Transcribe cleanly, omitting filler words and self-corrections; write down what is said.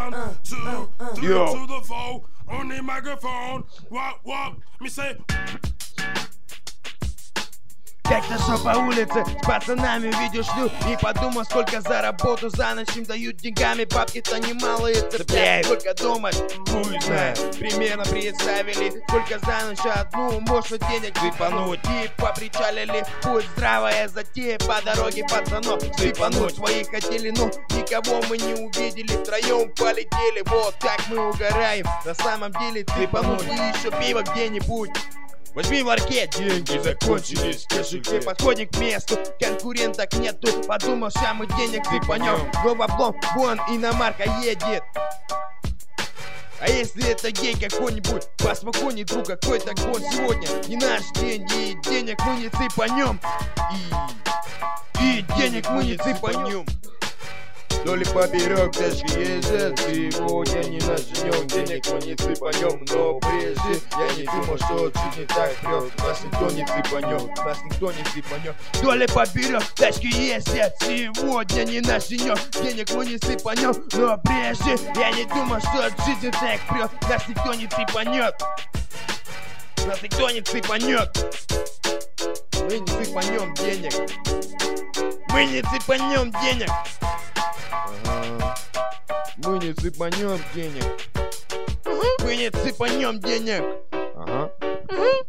1, 2, to the 4 on the microphone. What? Me say. Как-то шел по улице с пацанами, видишь, шлю. И подумал, сколько за работу за ночь им дают деньгами. Бабки-то немалые цепляют. Сколько думать, хуй знает. Примерно представили, сколько за ночь одну может денег сыпануть. И попричалили, пусть здравая затея. По дороге пацанов сыпануть. Своих хотели, но никого мы не увидели. Втроем полетели, вот так мы угораем. На самом деле сыпануть и еще пиво где-нибудь. Возьми в ларьке, деньги закончились, кошельке. Подходим к месту, конкуренток нету. Подумал, ща мы денег сыпанем. Головлом, вон иномарка едет. А если это гей какой-нибудь, поспокойней, друг, какой-то год сегодня не наш день, и денег мы не сыпанем. И денег мы не сыпанем. Вдоль поперек тяжкий ездят. Сегодня не начнем, денег мы не сыпанем. Но прежде я не думал, что жизнь не так прет. Нас никто не сыпанет, нас никто не сыпанет. Вдоль поперек тачки ездят. Сегодня не начнем, денег мы не сыпанем. Но прежде я не думал, что жизнь так прет. Нас никто не сыпанет. Нас никто не сыпанет. Мы не сыпанем денег. Мы не сыпанем денег. Мы не сыпанем денег. Мы не сыпанем денег. Ага.